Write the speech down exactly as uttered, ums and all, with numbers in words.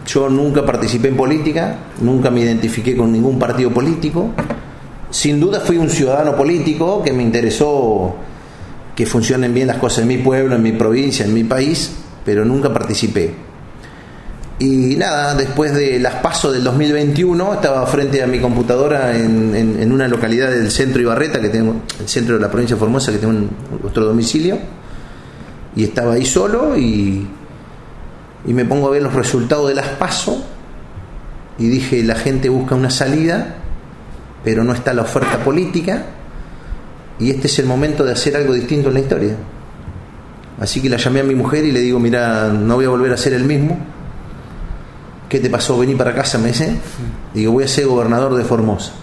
Yo nunca participé en política, nunca me identifiqué con ningún partido político. Sin duda fui un ciudadano político que me interesó que funcionen bien las cosas en mi pueblo, en mi provincia, en mi país, pero nunca participé. Y nada, después de las PASO del dos mil veintiuno, estaba frente a mi computadora en, en, en una localidad del centro Ibarreta, que tengo, el centro de la provincia de Formosa, que tengo un, otro domicilio, y estaba ahí solo y, y me pongo a ver los resultados de las PASO y dije, la gente busca una salida, pero no está la oferta política, y este es el momento de hacer algo distinto en la historia. Así que la llamé a mi mujer y le digo, mira, no voy a volver a ser el mismo. ¿Qué te pasó? Vení para casa, me dice. Digo, voy a ser gobernador de Formosa.